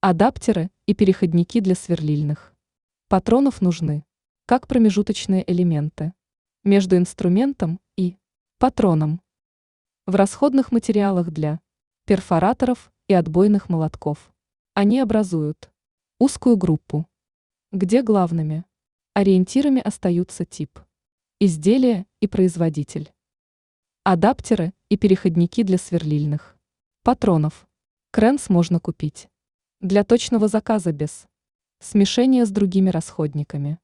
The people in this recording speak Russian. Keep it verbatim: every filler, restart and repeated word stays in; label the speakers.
Speaker 1: Адаптеры и переходники для сверлильных патронов нужны как промежуточные элементы между инструментом и патроном в расходных материалах для перфораторов и отбойных молотков. Они образуют узкую группу, где главными ориентирами остаются тип изделия и производитель. Адаптеры и переходники для сверлильных патронов. Кренс можно купить для точного заказа без смешения с другими расходниками.